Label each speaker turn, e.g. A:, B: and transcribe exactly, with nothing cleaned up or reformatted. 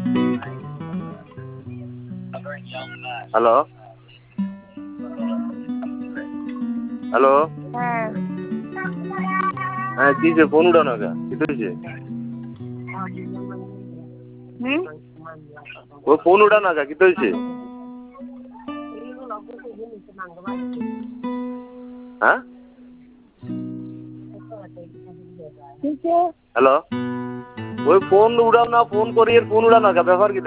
A: hello hello
B: হ্যাঁ
A: হ্যাঁ কি যে ফোন উঠানো কে কি হয়েছে
B: হুম
A: ও ফোন উঠানো কে কি হয়েছে হ্যাঁ হ্যালো ওই ফোন উঠাও না ফোন করি ফোন উঠানো কে ব্যাপার কি